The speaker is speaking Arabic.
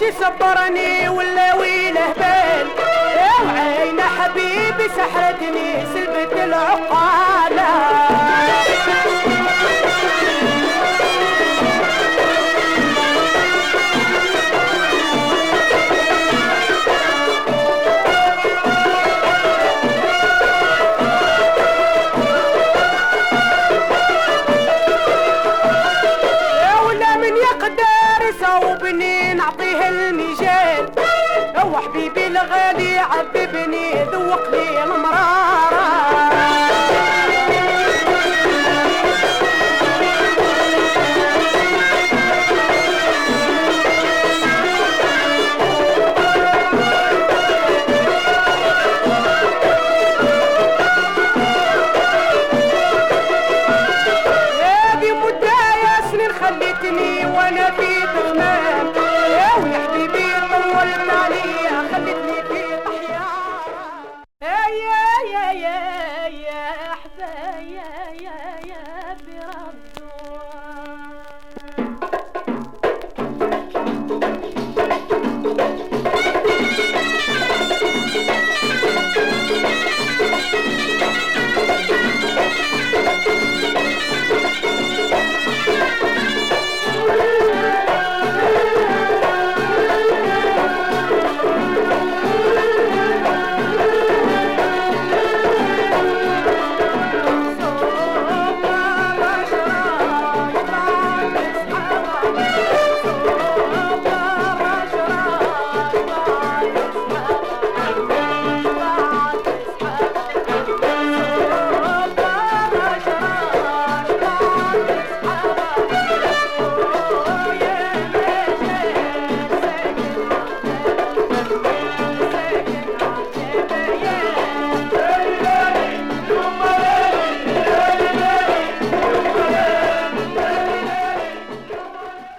ودي صبرني ولا ويله بال وعين حبيبي سحرتني سلبة العقالة صوبني نعطيه المجال هو حبيبي الغالي عذبني ذوق لي المرارة هذه مدة يا سنين خليتني وانا في تغمام